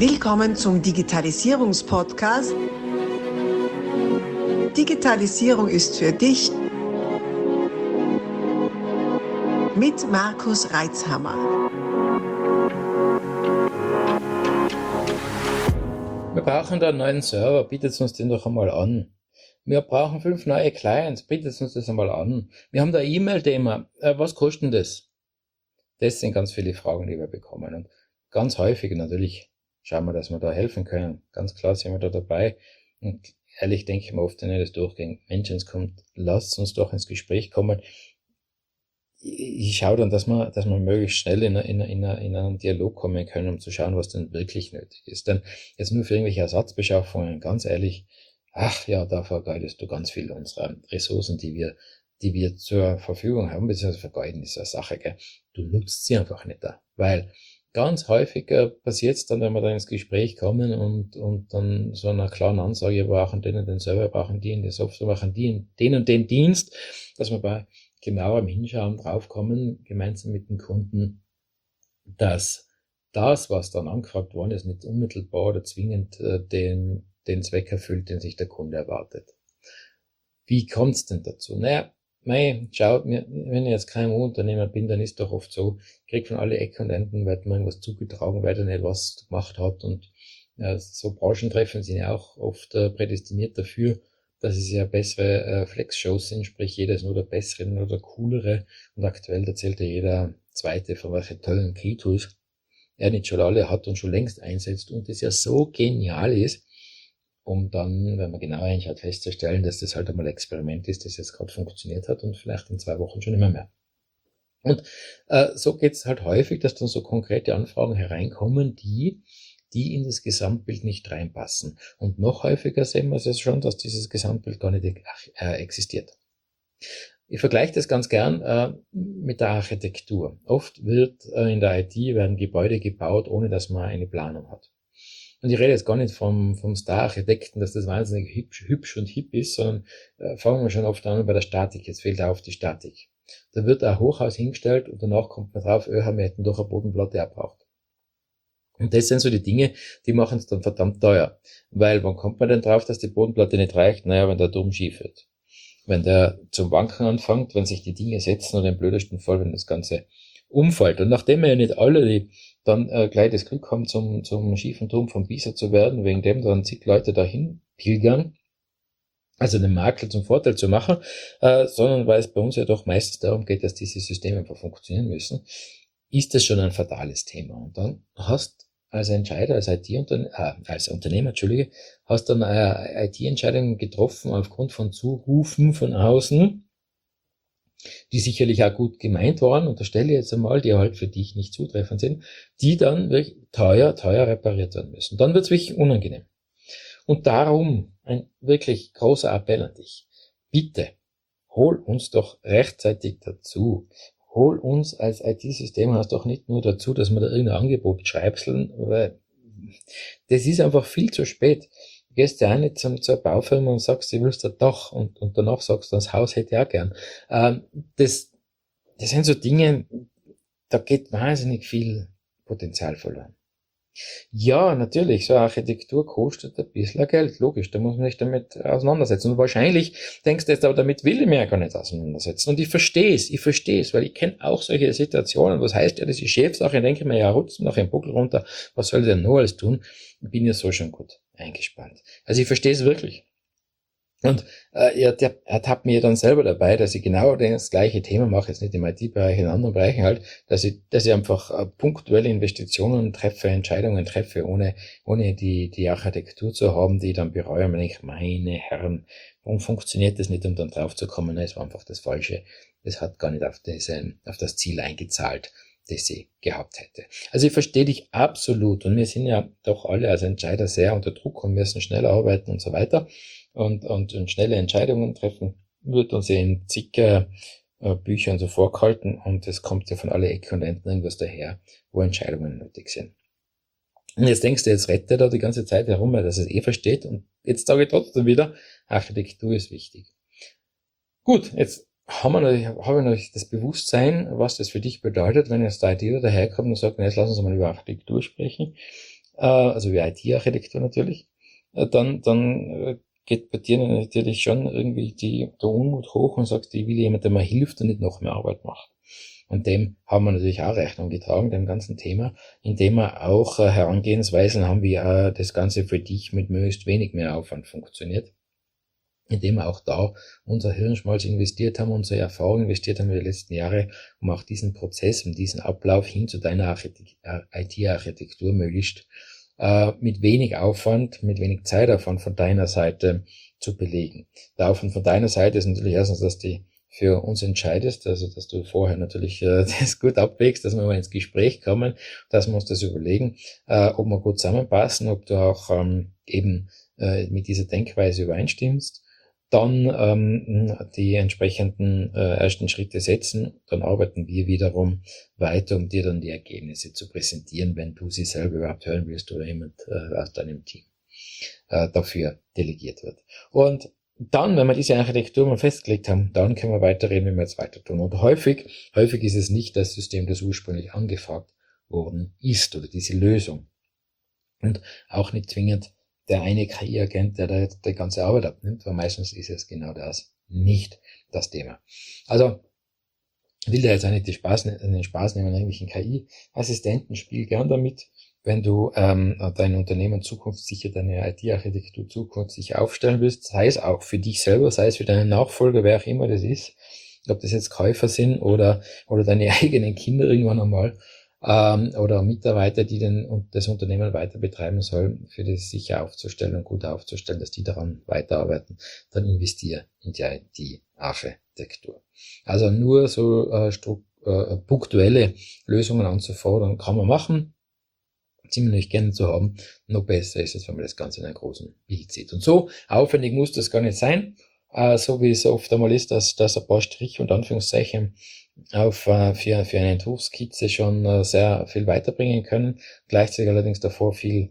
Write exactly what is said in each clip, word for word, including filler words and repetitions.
Willkommen zum Digitalisierungspodcast. Digitalisierung ist für dich mit Markus Reitzhammer. Wir brauchen da einen neuen Server, bietet uns den doch einmal an. Wir brauchen fünf neue Clients, bietet uns das einmal an. Wir haben da ein E-Mail-Thema, äh, was kostet denn das? Das sind ganz viele Fragen, die wir bekommen. Und ganz häufig natürlich schauen wir, dass wir da helfen können. Ganz klar sind wir da dabei. Und ehrlich denke ich mir oft, wenn ich das durchgehe, Mensch, es kommt, lasst uns doch ins Gespräch kommen. Ich schaue dann, dass wir, dass wir möglichst schnell in, in, in, in einen Dialog kommen können, um zu schauen, was denn wirklich nötig ist. Denn jetzt nur für irgendwelche Ersatzbeschaffungen, ganz ehrlich, ach ja, da vergeudest du ganz viel unserer Ressourcen, die wir, die wir zur Verfügung haben, beziehungsweise vergeuden ist eine Sache, gell. Du nutzt sie einfach nicht da, weil ganz häufig äh, passiert es dann, wenn wir da ins Gespräch kommen und, und dann so einer klaren Ansage, wir brauchen den und den Server, brauchen die und die Software, brauchen die und den und den Dienst, dass wir bei genauerem Hinschauen draufkommen, gemeinsam mit dem Kunden, dass das, was dann angefragt worden ist, nicht unmittelbar oder zwingend äh, den, den Zweck erfüllt, den sich der Kunde erwartet. Wie kommt es denn dazu? Naja, mei, schaut mir, wenn ich jetzt K M U-Unternehmer bin, dann ist doch oft so, ich krieg von alle Ecken und Enden, wird mir irgendwas zugetragen, weil er nicht was gemacht hat, und äh, so Branchentreffen sind ja auch oft äh, prädestiniert dafür, dass es ja bessere äh, Flex-Shows sind, sprich jeder ist nur der bessere, nur der coolere, und aktuell erzählt ja jeder Zweite von welchen tollen Key-Tools er nicht schon alle hat und schon längst einsetzt und das ja so genial ist, um dann, wenn man genauer hinschaut, festzustellen, dass das halt einmal ein Experiment ist, das jetzt gerade funktioniert hat und vielleicht in zwei Wochen schon immer mehr. Und äh, so geht's halt häufig, dass dann so konkrete Anfragen hereinkommen, die die in das Gesamtbild nicht reinpassen. Und noch häufiger sehen wir es jetzt schon, dass dieses Gesamtbild gar nicht äh, existiert. Ich vergleiche das ganz gern äh, mit der Architektur. Oft wird äh, in der I T werden Gebäude gebaut, ohne dass man eine Planung hat. Und ich rede jetzt gar nicht vom, vom Star-Architekten, dass das wahnsinnig hübsch, hübsch und hip ist, sondern äh, fangen wir schon oft an bei der Statik. Jetzt fehlt auf die Statik. Da wird ein Hochhaus hingestellt und danach kommt man drauf, öh, wir hätten doch eine Bodenplatte erbraucht. Und das sind so die Dinge, die machen es dann verdammt teuer. Weil, wann kommt man denn drauf, dass die Bodenplatte nicht reicht? Naja, wenn der Turm schief wird. Wenn der zum Wanken anfängt, wenn sich die Dinge setzen, oder im blödesten Fall, wenn das Ganze umfällt. Und nachdem wir ja nicht alle, die dann äh, gleich das Glück haben, zum, zum schiefen Turm vom Pisa zu werden, wegen dem dann zig Leute dahin pilgern, also den Makel zum Vorteil zu machen, äh, sondern weil es bei uns ja doch meistens darum geht, dass diese Systeme einfach funktionieren müssen, ist das schon ein fatales Thema. Und dann hast als Entscheider, als I T-Unternehmer, äh, als Unternehmer, Entschuldige, hast dann äh, I T-Entscheidungen getroffen aufgrund von Zurufen von außen, die sicherlich auch gut gemeint waren, unterstelle ich jetzt einmal, die halt für dich nicht zutreffend sind, die dann wirklich teuer, teuer repariert werden müssen. Dann wird es wirklich unangenehm. Und darum ein wirklich großer Appell an dich. Bitte, hol uns doch rechtzeitig dazu. Hol uns als I T-Systemhaus doch nicht nur dazu, dass wir da irgendein Angebot schreibseln, weil das ist einfach viel zu spät. Du gehst ja auch nicht zum, zur Baufirma und sagst, du willst ein Dach, und, und danach sagst du, das Haus hätte ich auch gern. Ähm, das, das sind so Dinge, da geht wahnsinnig viel Potenzial verloren. Ja, natürlich, so eine Architektur kostet ein bisschen Geld, logisch, da muss man sich damit auseinandersetzen. Und wahrscheinlich denkst du jetzt, aber damit will ich mich ja gar nicht auseinandersetzen. Und ich verstehe es, ich verstehe es, weil ich kenne auch solche Situationen. Was heißt ja, das ist Chefsache, ich denke mir, ja, rutsch nach dem Buckel runter, was soll ich denn noch alles tun? Ich bin ja so schon gut eingespannt. Also ich verstehe es wirklich. Und äh, er, der, er tappt mir dann selber dabei, dass ich genau das gleiche Thema mache, jetzt nicht im I T-Bereich, in anderen Bereichen halt, dass ich, dass ich einfach äh, punktuelle Investitionen treffe, Entscheidungen treffe, ohne ohne die die Architektur zu haben, die ich dann bereue, und ich, meine Herren, warum funktioniert das nicht, um dann drauf zu kommen, es war einfach das Falsche, das hat gar nicht auf, diese, auf das Ziel eingezahlt, das ich gehabt hätte. Also ich verstehe dich absolut, und wir sind ja doch alle als Entscheider sehr unter Druck und müssen schnell arbeiten und so weiter. Und, und, und schnelle Entscheidungen treffen, wird uns ja in zig äh, Büchern so vorgehalten, und es kommt ja von alle Ecken und Enden irgendwas daher, wo Entscheidungen nötig sind. Und jetzt denkst du, jetzt rettet er da die ganze Zeit herum, weil das es eh versteht, und jetzt sage ich trotzdem wieder, Architektur ist wichtig. Gut, jetzt haben wir natürlich, habe ich natürlich das Bewusstsein, was das für dich bedeutet, wenn jetzt der I Tler daherkommt und sagt, na, jetzt lass uns mal über Architektur sprechen. äh, also wie I T-Architektur natürlich, äh, dann, dann äh, geht bei dir natürlich schon irgendwie die, der Unmut hoch und sagst, ich will jemand, der mir hilft und nicht noch mehr Arbeit macht. Und dem haben wir natürlich auch Rechnung getragen, dem ganzen Thema, indem wir auch äh, Herangehensweisen haben, wie äh, das Ganze für dich mit möglichst wenig mehr Aufwand funktioniert. Indem wir auch da unser Hirnschmalz investiert haben, unsere Erfahrung investiert haben in die letzten Jahre, um auch diesen Prozess und diesen Ablauf hin zu deiner I T-Architektur möglichst äh, mit wenig Aufwand, mit wenig Zeitaufwand von deiner Seite zu belegen. Der Aufwand von deiner Seite ist natürlich erstens, dass die für uns entscheidest, also dass du vorher natürlich äh, das gut abwägst, dass wir mal ins Gespräch kommen, dass wir uns das überlegen, äh, ob wir gut zusammenpassen, ob du auch ähm, eben äh, mit dieser Denkweise übereinstimmst. Dann ähm, die entsprechenden äh, ersten Schritte setzen, dann arbeiten wir wiederum weiter, um dir dann die Ergebnisse zu präsentieren, wenn du sie selber überhaupt hören willst oder jemand äh, aus deinem Team äh, dafür delegiert wird. Und dann, wenn wir diese Architektur mal festgelegt haben, dann können wir weiterreden, wie wir jetzt weiter tun. Und häufig, häufig ist es nicht das System, das ursprünglich angefragt worden ist oder diese Lösung. Und auch nicht zwingend der eine K I-Agent, der da die ganze Arbeit abnimmt, weil meistens ist es genau das nicht das Thema. Also will da jetzt auch nicht den Spaß, den Spaß nehmen an irgendwelchen K I-Assistenten, spiel gern damit, wenn du ähm, dein Unternehmen zukunftssicher, deine I T-Architektur zukunftssicher aufstellen willst, sei es auch für dich selber, sei es für deinen Nachfolger, wer auch immer das ist, ob das jetzt Käufer sind oder oder deine eigenen Kinder irgendwann einmal, ähm, oder Mitarbeiter, die den, das Unternehmen weiter betreiben sollen, für das sicher aufzustellen und gut aufzustellen, dass die daran weiterarbeiten, dann investiere in die I T-Architektur. Also nur so äh, stru- äh, punktuelle Lösungen anzufordern, kann man machen, ziemlich gerne zu haben. Noch besser ist es, wenn man das Ganze in einem großen Bild sieht. Und so aufwendig muss das gar nicht sein, äh, so wie es oft einmal ist, dass, dass ein paar Striche und Anführungszeichen auf äh, für, für eine Entwurfskizze schon äh, sehr viel weiterbringen können, gleichzeitig allerdings davor viel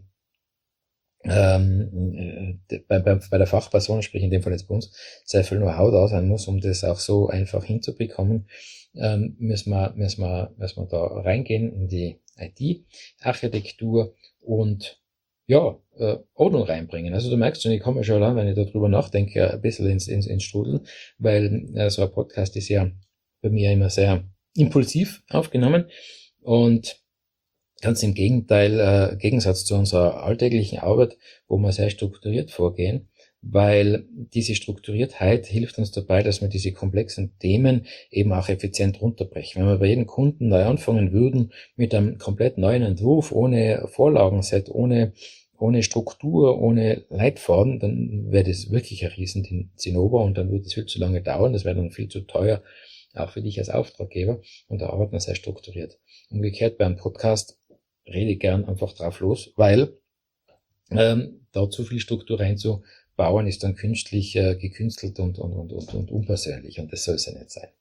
ähm, äh, bei, bei, bei der Fachperson, sprich in dem Fall jetzt bei uns, sehr viel Know-how da sein muss, um das auch so einfach hinzubekommen, ähm, müssen wir, müssen wir, müssen wir da reingehen in die I T-Architektur und ja, äh, Ordnung reinbringen. Also du merkst schon, ich komme schon an, wenn ich darüber nachdenke, ein bisschen ins, ins, ins Strudeln, weil äh, so ein Podcast ist ja bei mir immer sehr impulsiv aufgenommen und ganz im Gegenteil, äh, Gegensatz zu unserer alltäglichen Arbeit, wo wir sehr strukturiert vorgehen, weil diese Strukturiertheit hilft uns dabei, dass wir diese komplexen Themen eben auch effizient runterbrechen. Wenn wir bei jedem Kunden neu anfangen würden mit einem komplett neuen Entwurf, ohne Vorlagenset, ohne ohne Struktur, ohne Leitfaden, dann wäre das wirklich ein riesen Zinnober und dann würde es viel zu lange dauern, das wäre dann viel zu teuer, auch für dich als Auftraggeber, und da arbeiten wir sehr strukturiert. Umgekehrt beim Podcast rede ich gern einfach drauf los, weil ähm, da zu viel Struktur reinzubauen ist dann künstlich äh, gekünstelt und, und, und, und, und unpersönlich, und das soll es ja nicht sein.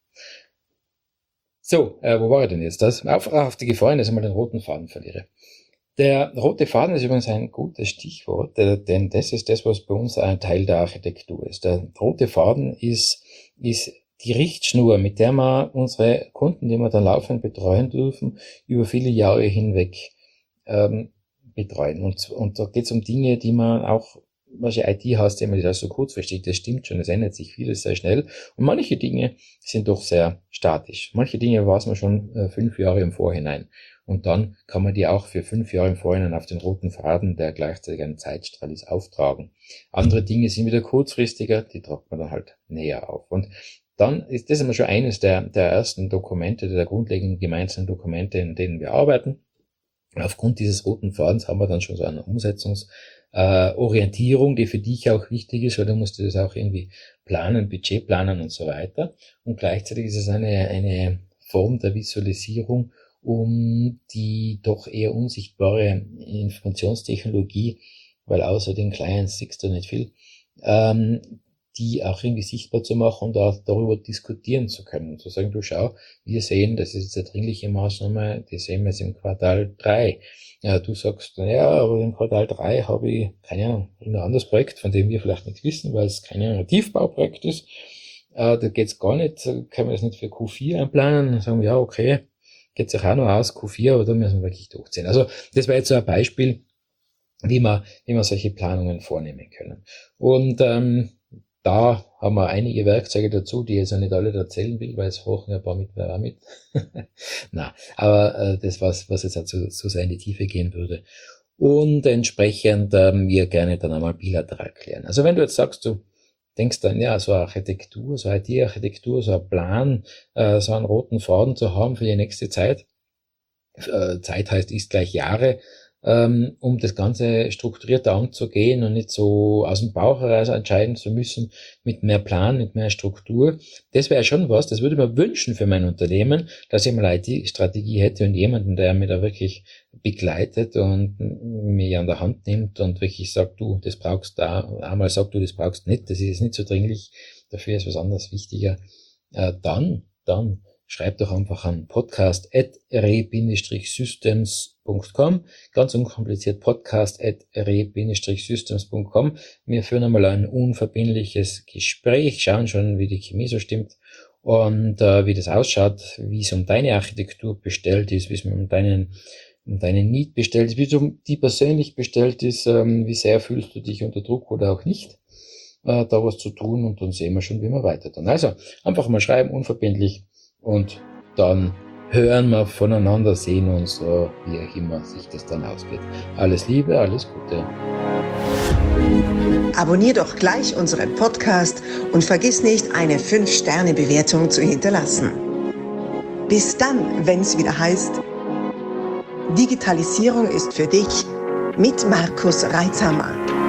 So, äh, wo war ich denn jetzt? Das auf, auf die Gefahr, dass ich mal den roten Faden verliere. Der rote Faden ist übrigens ein gutes Stichwort, denn das ist das, was bei uns ein Teil der Architektur ist. Der rote Faden ist, ist die Richtschnur, mit der wir unsere Kunden, die wir dann laufend betreuen dürfen, über viele Jahre hinweg ähm, betreuen. Und, und da geht es um Dinge, die man auch, was I T heißt, immer das so kurzfristig, das stimmt schon, es ändert sich vieles sehr schnell. Und manche Dinge sind doch sehr statisch. Manche Dinge weiß man schon äh, fünf Jahre im Vorhinein. Und dann kann man die auch für fünf Jahre im Vorhinein auf den roten Faden, der gleichzeitig ein Zeitstrahl ist, auftragen. Andere Dinge sind wieder kurzfristiger, die tragt man dann halt näher auf. Und dann ist das immer schon eines der, der ersten Dokumente, der grundlegenden gemeinsamen Dokumente, in denen wir arbeiten. Aufgrund dieses roten Fadens haben wir dann schon so eine Umsetzungsorientierung, äh, die für dich auch wichtig ist, weil du musst das auch irgendwie planen, Budget planen und so weiter. Und gleichzeitig ist es eine, eine Form der Visualisierung, um die doch eher unsichtbare Informationstechnologie, weil außer den Clients siehst du nicht viel, ähm, die auch irgendwie sichtbar zu machen und auch darüber diskutieren zu können. Und zu sagen, du schau, wir sehen, das ist jetzt eine dringliche Maßnahme, die sehen wir jetzt im Quartal drei. Ja, du sagst, ja, aber im Quartal drei habe ich, keine Ahnung, ein anderes Projekt, von dem wir vielleicht nichts wissen, weil es kein ein Tiefbauprojekt ist. Äh, da geht's gar nicht, können wir das nicht für Q vier einplanen. Dann sagen wir, ja, okay, geht sich auch noch aus, Q vier, aber da müssen wir wirklich durchziehen. Also das war jetzt so ein Beispiel, wie wir, wie wir solche Planungen vornehmen können. Und ähm, da haben wir einige Werkzeuge dazu, die ich jetzt auch nicht alle erzählen will, weil es hochen ein paar Mitbewerber mit. Na, aber äh, das was, was jetzt auch zu, zu sehr in die Tiefe gehen würde. Und entsprechend ähm, wir gerne dann einmal bilateral klären. Also wenn du jetzt sagst, du denkst dann, ja, so eine Architektur, so eine I T-Architektur, so ein Plan, äh, so einen roten Faden zu haben für die nächste Zeit. Äh, Zeit heißt ist gleich Jahre, ähm, um das Ganze strukturierter anzugehen und nicht so aus dem Bauch heraus entscheiden zu müssen, mit mehr Plan, mit mehr Struktur. Das wäre schon was, das würde ich mir wünschen für mein Unternehmen, dass ich mal eine I T-Strategie hätte und jemanden, der mir da wirklich begleitet und mich an der Hand nimmt und wirklich sagt, du, das brauchst da, einmal sagt du, das brauchst nicht, das ist jetzt nicht so dringlich, dafür ist was anderes wichtiger. Äh, dann, dann schreib doch einfach an podcast at re systems punkt com, ganz unkompliziert podcast at re systems punkt com. Wir führen einmal ein unverbindliches Gespräch, schauen schon, wie die Chemie so stimmt und äh, wie das ausschaut, wie es um deine Architektur bestellt ist, wie es um deinen um deinen Need bestellt ist, wie es um die persönlich bestellt ist, ähm, wie sehr fühlst du dich unter Druck oder auch nicht, äh, da was zu tun, und dann sehen wir schon, wie wir weiter tun. Also einfach mal schreiben, unverbindlich. Und dann hören wir voneinander, sehen uns, so wie auch immer sich das dann ausgeht. Alles Liebe, alles Gute. Abonnier doch gleich unseren Podcast und vergiss nicht, eine fünf Sterne Bewertung zu hinterlassen. Bis dann, wenn es wieder heißt, Digitalisierung ist für dich mit Markus Reitzhammer.